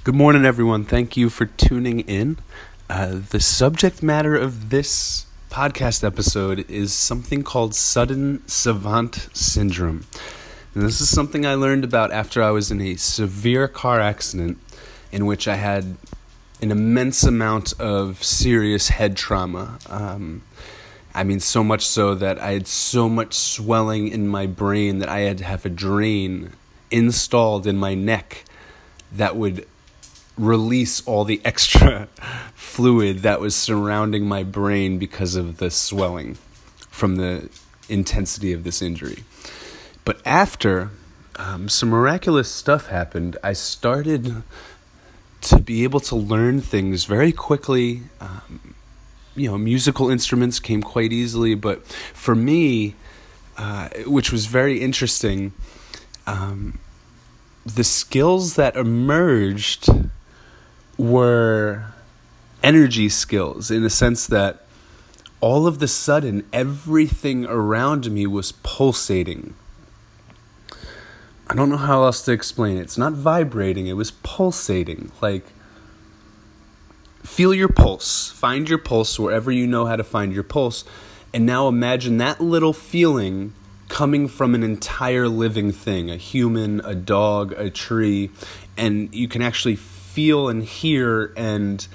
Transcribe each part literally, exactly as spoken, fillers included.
Good morning, everyone. Thank you for tuning in. Uh, the subject matter of this podcast episode is something called sudden savant syndrome. And this is something I learned about after I was in a severe car accident in which I had an immense amount of serious head trauma. Um, I mean, so much so that I had so much swelling in my brain that I had to have a drain installed in my neck that would release all the extra fluid that was surrounding my brain because of the swelling from the intensity of this injury. But after um, some miraculous stuff happened, I started to be able to learn things very quickly. Um, you know, musical instruments came quite easily, but for me, uh, which was very interesting, um, the skills that emerged were energy skills, in the sense that all of the sudden everything around me was pulsating. I don't know how else to explain it. It's not vibrating, it was pulsating. Like, feel your pulse. Find your pulse wherever you know how to find your pulse. And now imagine that little feeling coming from an entire living thing, a human, a dog, a tree, and you can actually feel and hear, and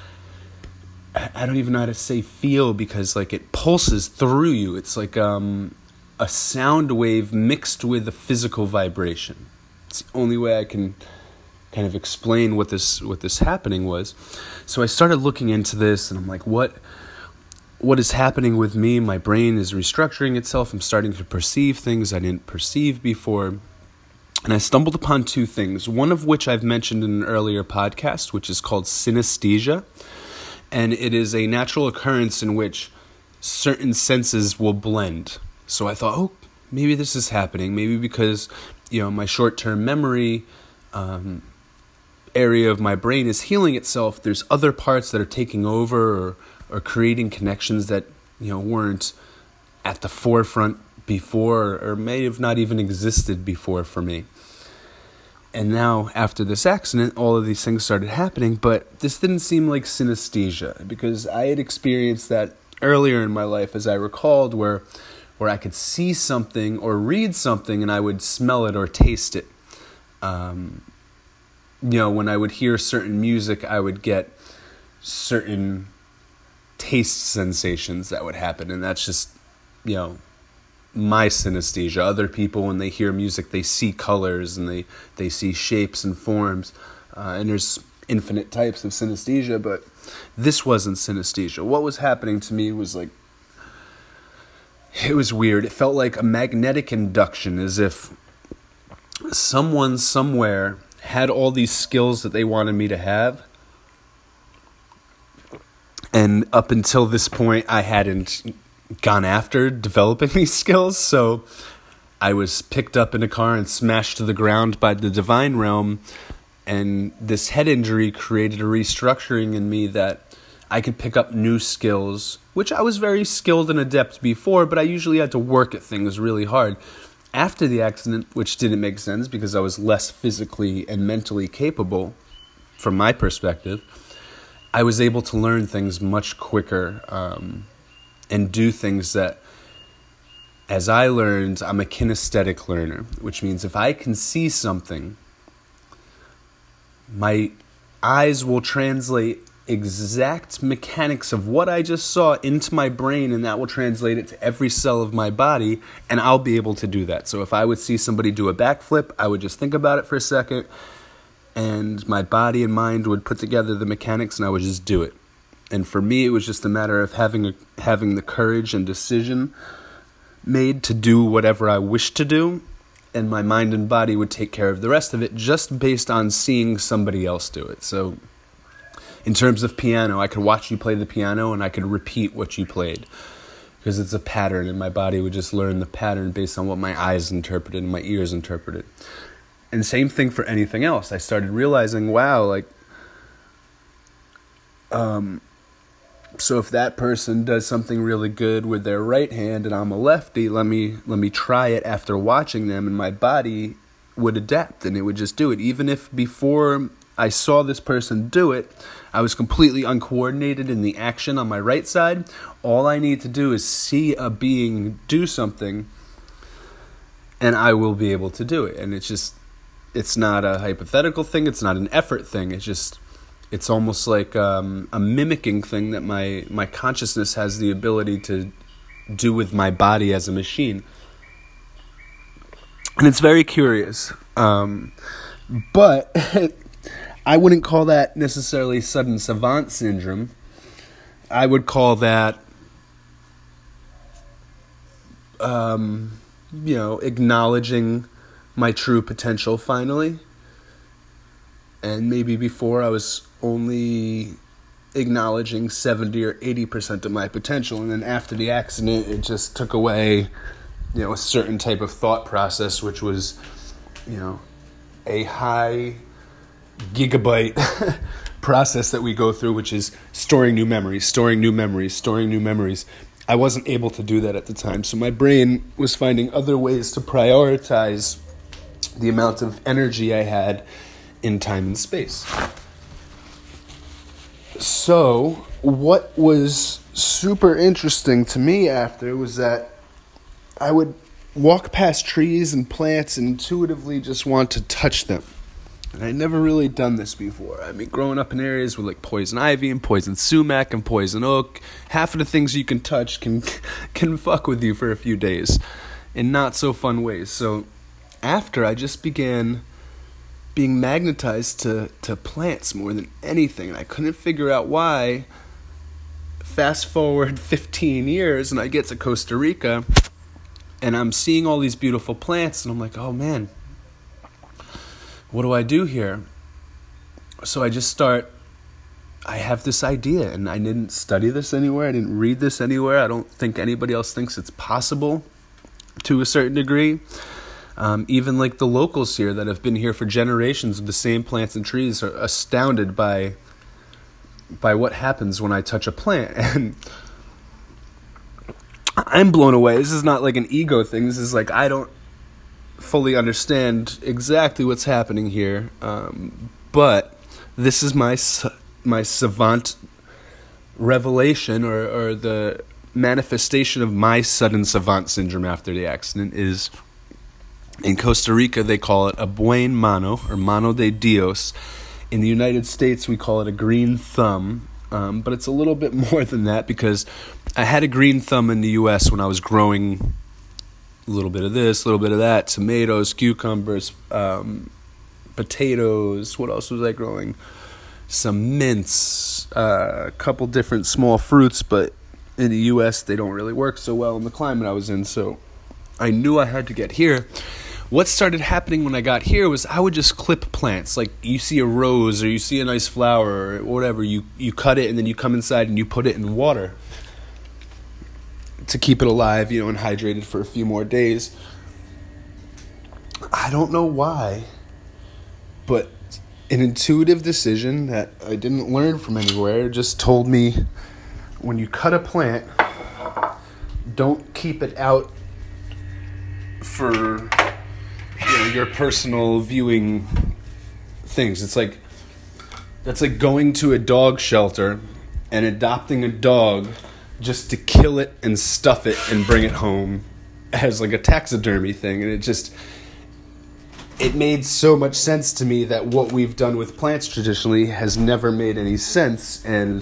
I don't even know how to say feel, because like it pulses through you. It's like um, a sound wave mixed with a physical vibration. It's the only way I can kind of explain what this what this happening was. So I started looking into this, and I'm like, what what is happening with me? My brain is restructuring itself. I'm starting to perceive things I didn't perceive before. And I stumbled upon two things, one of which I've mentioned in an earlier podcast, which is called synesthesia. And it is a natural occurrence in which certain senses will blend. So I thought, oh, maybe this is happening. Maybe because, you know, my short-term memory um, area of my brain is healing itself. There's other parts that are taking over or, or creating connections that, you know, weren't at the forefront before, or may have not even existed before for me. And now, after this accident, all of these things started happening, but this didn't seem like synesthesia, because I had experienced that earlier in my life, as I recalled, where where I could see something or read something and I would smell it or taste it. Um, you know, when I would hear certain music, I would get certain taste sensations that would happen, and that's just, you know, my synesthesia. Other people, when they hear music, they see colors and they, they see shapes and forms. Uh, and there's infinite types of synesthesia, but this wasn't synesthesia. What was happening to me was like, it was weird. It felt like a magnetic induction, as if someone somewhere had all these skills that they wanted me to have. And up until this point, I hadn't gone after developing these skills, so I was picked up in a car and smashed to the ground by the divine realm, and this head injury created a restructuring in me that I could pick up new skills, which I was very skilled and adept before, but I usually had to work at things really hard. After the accident, which didn't make sense because I was less physically and mentally capable, from my perspective, I was able to learn things much quicker, um, and do things that, as I learned, I'm a kinesthetic learner, which means if I can see something, my eyes will translate exact mechanics of what I just saw into my brain, and that will translate it to every cell of my body, and I'll be able to do that. So if I would see somebody do a backflip, I would just think about it for a second, and my body and mind would put together the mechanics, and I would just do it. And for me, it was just a matter of having a, having the courage and decision made to do whatever I wished to do, and my mind and body would take care of the rest of it, just based on seeing somebody else do it. So in terms of piano, I could watch you play the piano, and I could repeat what you played, because it's a pattern, and my body would just learn the pattern based on what my eyes interpreted and my ears interpreted. And same thing for anything else. I started realizing, wow, like, um... so if that person does something really good with their right hand and I'm a lefty, let me let me try it after watching them, and my body would adapt and it would just do it. Even if before I saw this person do it. I was completely uncoordinated in the action on my right side. All I need to do is see a being do something, and I will be able to do it. And it's just, it's not a hypothetical thing. It's not an effort thing. It's just, it's almost like um, a mimicking thing that my, my consciousness has the ability to do with my body as a machine. And it's very curious. Um, but I wouldn't call that necessarily sudden savant syndrome. I would call that, um, you know, acknowledging my true potential finally. And maybe before I was only acknowledging seventy or eighty percent of my potential. And then after the accident, it just took away, you know, a certain type of thought process, which was, you know, a high gigabyte process that we go through, which is storing new memories, storing new memories, storing new memories. I wasn't able to do that at the time. So my brain was finding other ways to prioritize the amount of energy I had in time and space. So what was super interesting to me after was that I would walk past trees and plants and intuitively just want to touch them. And I'd never really done this before. I mean, growing up in areas with like poison ivy and poison sumac and poison oak, half of the things you can touch can can fuck with you for a few days in not so fun ways. So after, I just began being magnetized to, to plants more than anything. And I couldn't figure out why. Fast forward fifteen years and I get to Costa Rica and I'm seeing all these beautiful plants and I'm like, oh man, what do I do here? So I just start, I have this idea, and I didn't study this anywhere. I didn't read this anywhere. I don't think anybody else thinks it's possible to a certain degree. Um, even like the locals here that have been here for generations with the same plants and trees are astounded by by what happens when I touch a plant. And I'm blown away. This is not like an ego thing. This is like, I don't fully understand exactly what's happening here. Um, but this is my my savant revelation, or, or the manifestation of my sudden savant syndrome after the accident is, in Costa Rica, they call it a buen mano, or mano de Dios. In the United States, we call it a green thumb. Um, but it's a little bit more than that, because I had a green thumb in the U S when I was growing a little bit of this, a little bit of that, tomatoes, cucumbers, um, potatoes. What else was I growing? Some mints, uh, a couple different small fruits, but in the U S they don't really work so well in the climate I was in, so I knew I had to get here. What started happening when I got here was I would just clip plants. Like, you see a rose or you see a nice flower or whatever, you, you cut it and then you come inside and you put it in water to keep it alive, you know, and hydrated for a few more days. I don't know why, but an intuitive decision that I didn't learn from anywhere just told me, when you cut a plant, don't keep it out for, you know, your personal viewing things. It's like, that's like going to a dog shelter and adopting a dog just to kill it and stuff it and bring it home as like a taxidermy thing. And it just, it made so much sense to me that what we've done with plants traditionally has never made any sense. And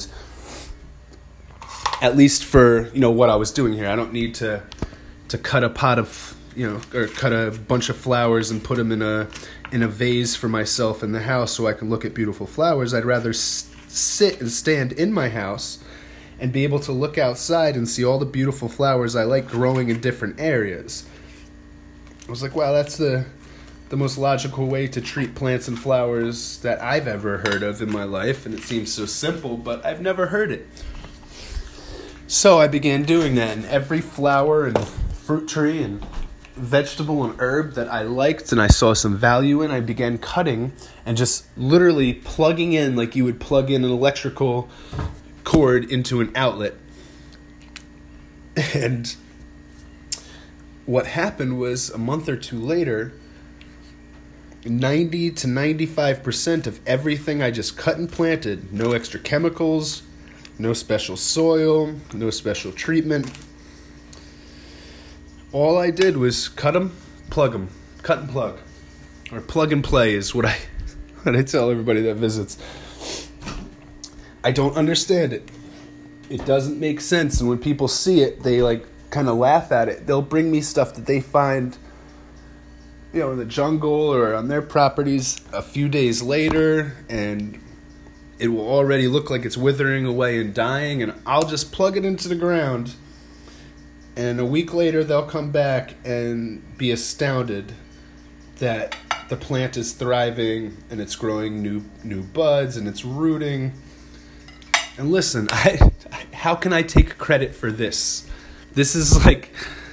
at least for, you know, what I was doing here, I don't need to to cut a pot of, you know, or cut a bunch of flowers and put them in a in a vase for myself in the house so I can look at beautiful flowers. I'd rather s- sit and stand in my house and be able to look outside and see all the beautiful flowers I like growing in different areas. I was like, wow, that's the the most logical way to treat plants and flowers that I've ever heard of in my life, and it seems so simple, but I've never heard it. So I began doing that, and every flower and fruit tree and vegetable and herb that I liked and I saw some value in, I began cutting and just literally plugging in like you would plug in an electrical cord into an outlet. And what happened was, a month or two later, ninety to ninety-five percent of everything I just cut and planted. No extra chemicals, no special soil, no special treatment. All I did was cut them, plug them, cut and plug. Or plug and play is what I, what I tell everybody that visits. I don't understand it. It doesn't make sense. And when people see it, they like kind of laugh at it. They'll bring me stuff that they find, you know, in the jungle or on their properties a few days later, and it will already look like it's withering away and dying, and I'll just plug it into the ground, and a week later they'll come back and be astounded that the plant is thriving and it's growing new new buds and it's rooting. And listen, I, how can I take credit for this? This is like,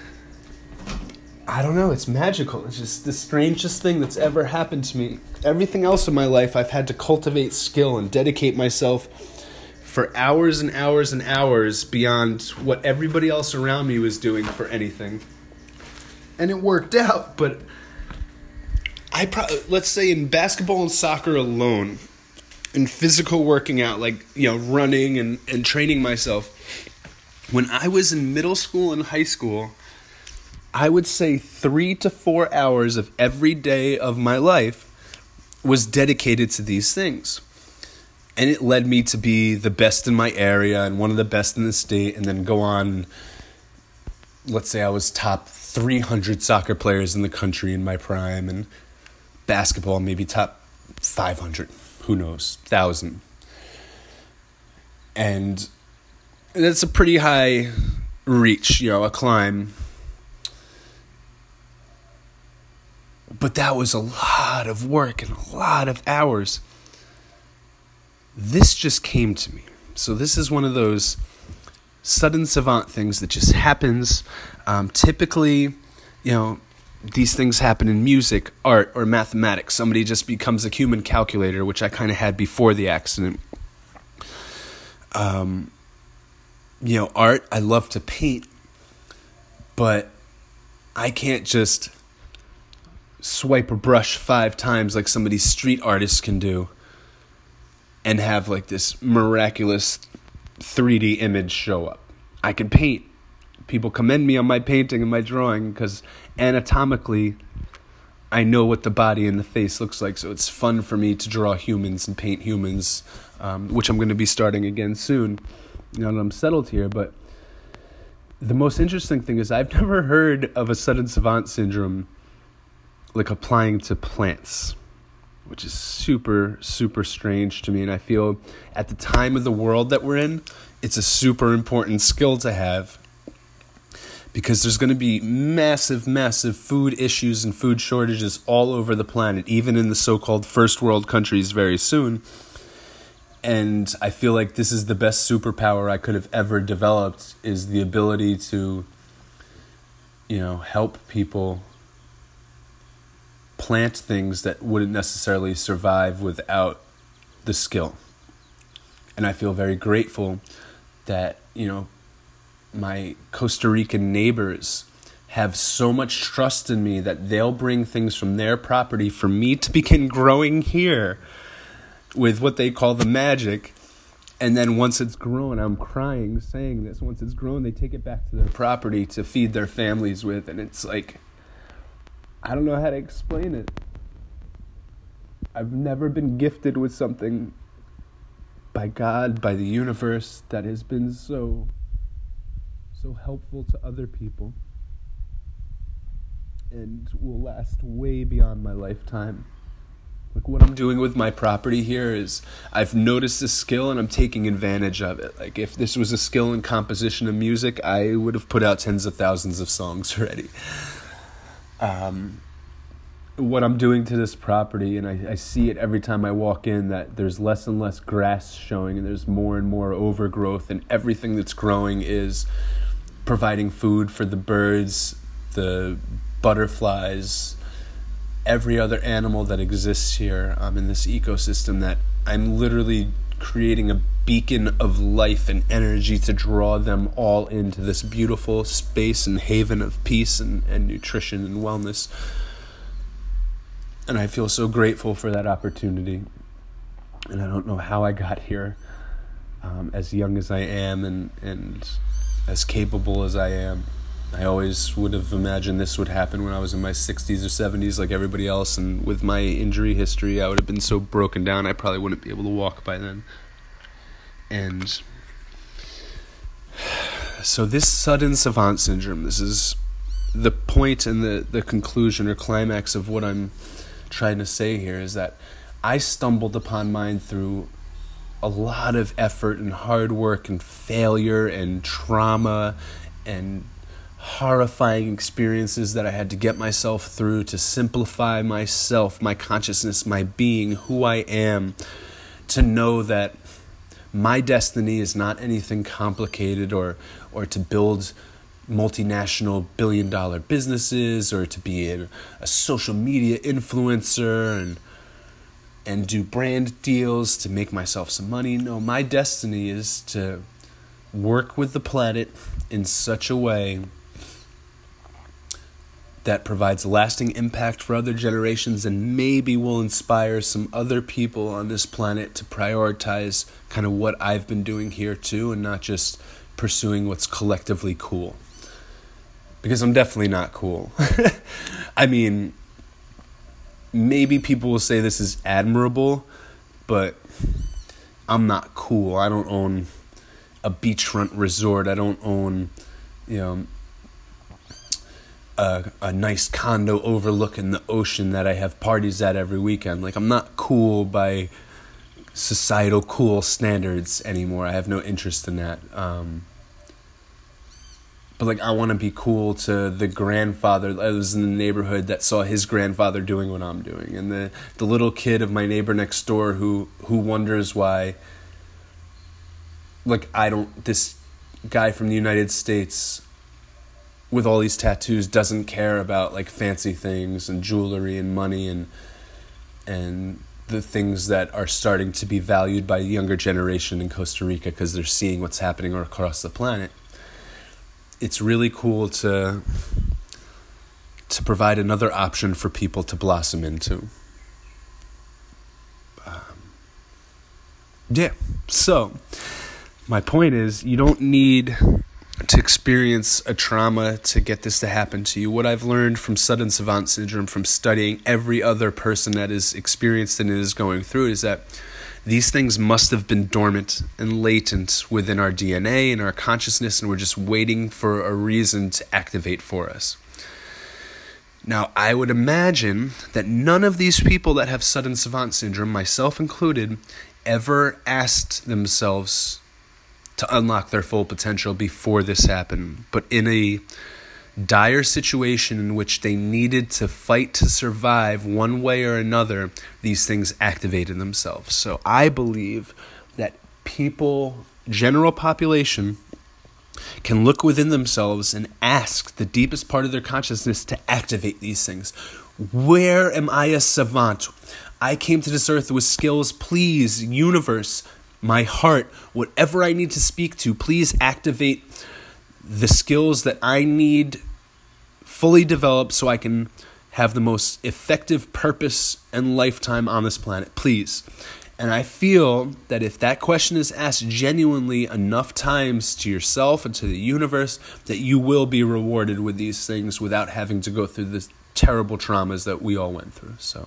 I don't know, it's magical. It's just the strangest thing that's ever happened to me. Everything else in my life, I've had to cultivate skill and dedicate myself for hours and hours and hours beyond what everybody else around me was doing for anything. And it worked out, but I pro- let's say in basketball and soccer alone, in physical working out, like, you know, running and, and training myself, when I was in middle school and high school, I would say three to four hours of every day of my life was dedicated to these things. And it led me to be the best in my area and one of the best in the state, and then go on, let's say I was top three hundred soccer players in the country in my prime, and basketball maybe top five hundred, who knows, one thousand. And that's a pretty high reach, you know, a climb. But that was a lot of work and a lot of hours. This just came to me. So this is one of those sudden savant things that just happens. Um, typically, you know, these things happen in music, art, or mathematics. Somebody just becomes a human calculator, which I kind of had before the accident. Um, you know, art, I love to paint, but I can't just swipe a brush five times like some of these street artists can do and have like this miraculous three D image show up. I can paint. People commend me on my painting and my drawing because anatomically I know what the body and the face looks like, so it's fun for me to draw humans and paint humans, um, which I'm going to be starting again soon, now that I'm settled here. But the most interesting thing is I've never heard of a sudden savant syndrome like applying to plants, which is super, super strange to me. And I feel at the time of the world that we're in, it's a super important skill to have, because there's going to be massive, massive food issues and food shortages all over the planet, even in the so-called first world countries very soon. And I feel like this is the best superpower I could have ever developed, is the ability to, you know, help people plant things that wouldn't necessarily survive without the skill. And I feel very grateful that, you know, my Costa Rican neighbors have so much trust in me that they'll bring things from their property for me to begin growing here with what they call the magic. And then once it's grown, I'm crying saying this, once it's grown, they take it back to their property to feed their families with. And it's like, I don't know how to explain it. I've never been gifted with something by God, by the universe, that has been so, so helpful to other people and will last way beyond my lifetime. Like, what I'm doing with my property here is I've noticed this skill and I'm taking advantage of it. Like, if this was a skill in composition of music, I would have put out tens of thousands of songs already. Um, what I'm doing to this property, and I, I see it every time I walk in, that there's less and less grass showing and there's more and more overgrowth, and everything that's growing is providing food for the birds, the butterflies, every other animal that exists here um, in this ecosystem, that I'm literally creating a beacon of life and energy to draw them all into this beautiful space and haven of peace and, and nutrition and wellness. And I feel so grateful for that opportunity. And I don't know how I got here, um, as young as I am and, and as capable as I am. I always would have imagined this would happen when I was in my sixties or seventies like everybody else. And with my injury history, I would have been so broken down, I probably wouldn't be able to walk by then. And so this sudden savant syndrome, this is the point and the, the conclusion or climax of what I'm trying to say here, is that I stumbled upon mine through a lot of effort and hard work and failure and trauma and horrifying experiences that I had to get myself through to simplify myself, my consciousness, my being, who I am, to know that my destiny is not anything complicated, or or to build multinational billion dollar businesses, or to be a, a social media influencer and and do brand deals to make myself some money. No, my destiny is to work with the planet in such a way that provides lasting impact for other generations, and maybe will inspire some other people on this planet to prioritize kind of what I've been doing here too, and not just pursuing what's collectively cool. Because I'm definitely not cool. I mean, maybe people will say this is admirable, but I'm not cool. I don't own a beachfront resort. I don't own, you know, a, a nice condo overlooking the ocean that I have parties at every weekend. Like, I'm not cool by societal cool standards anymore. I have no interest in that. Um, but like, I want to be cool to the grandfather that was in the neighborhood that saw his grandfather doing what I'm doing, and the, the little kid of my neighbor next door who, who wonders why, like, I don't, this guy from the United States with all these tattoos doesn't care about like fancy things and jewelry and money and and the things that are starting to be valued by the younger generation in Costa Rica because they're seeing what's happening across the planet. It's really cool to to provide another option for people to blossom into. Um, yeah, so my point is, you don't need to experience a trauma to get this to happen to you. What I've learned from sudden savant syndrome, from studying every other person that is experienced and is going through it, is that these things must have been dormant and latent within our D N A and our consciousness, and we're just waiting for a reason to activate for us. Now, I would imagine that none of these people that have sudden savant syndrome, myself included, ever asked themselves to unlock their full potential before this happened. But in a dire situation in which they needed to fight to survive one way or another, these things activated themselves. So I believe that people, general population, can look within themselves and ask the deepest part of their consciousness to activate these things. Where am I a savant? I came to this earth with skills. Please, universe, my heart, whatever I need to speak to, please activate the skills that I need fully developed so I can have the most effective purpose and lifetime on this planet, please. And I feel that if that question is asked genuinely enough times to yourself and to the universe, that you will be rewarded with these things without having to go through the terrible traumas that we all went through. So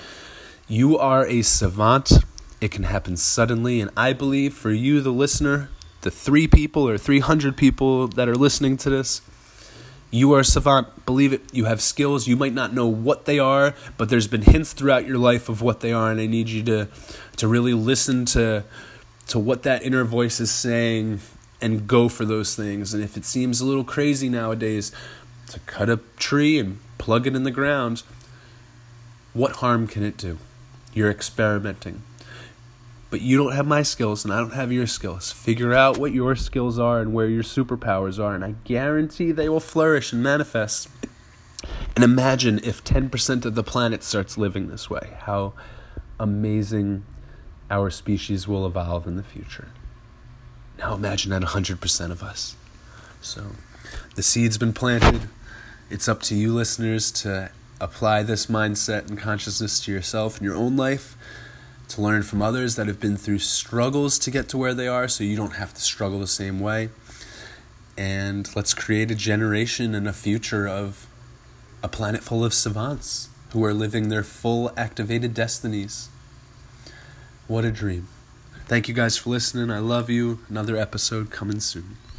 you are a savant. It can happen suddenly, and I believe for you, the listener, the three people or three hundred people that are listening to this, you are a savant. Believe it. You have skills. You might not know what they are, but there's been hints throughout your life of what they are, and I need you to to really listen to to what that inner voice is saying and go for those things. And if it seems a little crazy nowadays to cut a tree and plug it in the ground, what harm can it do? You're experimenting. But you don't have my skills, and I don't have your skills. Figure out what your skills are and where your superpowers are, and I guarantee they will flourish and manifest. And imagine if ten percent of the planet starts living this way, how amazing our species will evolve in the future. Now imagine that one hundred percent of us. So the seed's been planted. It's up to you, listeners, to apply this mindset and consciousness to yourself in your own life, to learn from others that have been through struggles to get to where they are so you don't have to struggle the same way. And let's create a generation and a future of a planet full of savants who are living their full activated destinies. What a dream. Thank you guys for listening. I love you. Another episode coming soon.